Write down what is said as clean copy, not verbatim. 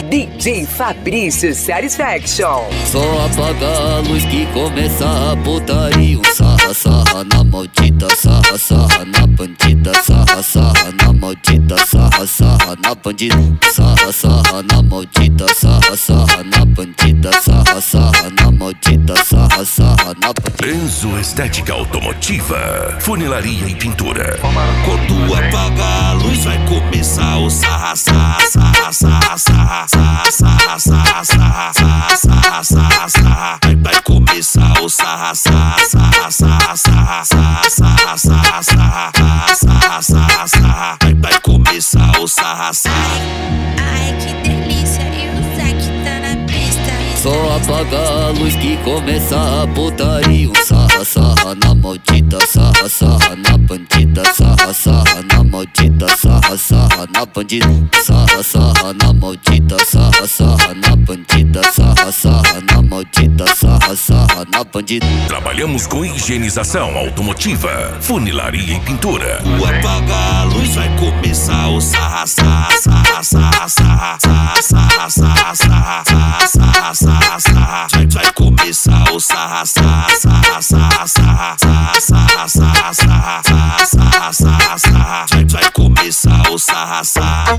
DJ Fabrício Satisfaction. Só apaga a luz que começa a putaria. Sarra, sarra na maldita, sarra, sarra na bandida. Sarra, sarra na maldita, sarra, sarra na bandida. Sarra, sarra na maldita, sarra, sarra na bandida. Sarra, sarra na maldita, sarra, sarra na bandida. Enzo Estética Automotiva, funilaria e pintura. Quando apagar a luz vai começar o sarra, sarra, sarra, sarra, sarra, sarra, sarra, sarra, sarra, sarra, sarra, sarra. Vai começar o sarra, sarra, sarra, sarra, sarra, sarra, sarra, sarra, sarra, sarra, sarra, sarra. Vai começar o sarra, sarra. Ai, que delícia, e o Zack tá na pista. Só apaga a luz que começa a putaria. Sarra, sarra na maldita, sarra, sarra na bandida. Sarra, sarra na maldita, sarra, sarra na bandida. Sarra, sarra na maldita, sarra, sarra na bandida. Sarra, sarra na maldita, sarra, sarra na bandida. Trabalhamos com higienização automotiva, funilaria e pintura. Quando apagar a luz vai começar o sarra, sarra, sarra, sarra, sarra, sarra, sarra, sarra, sarra, sarra, sarra, sarra. Vai começar o sarra, sarra, sarra, sarra, sarra, sarra, sarra, sarra, sarra, sarra, sarra, sarra. Vai começar o sarra, sarra.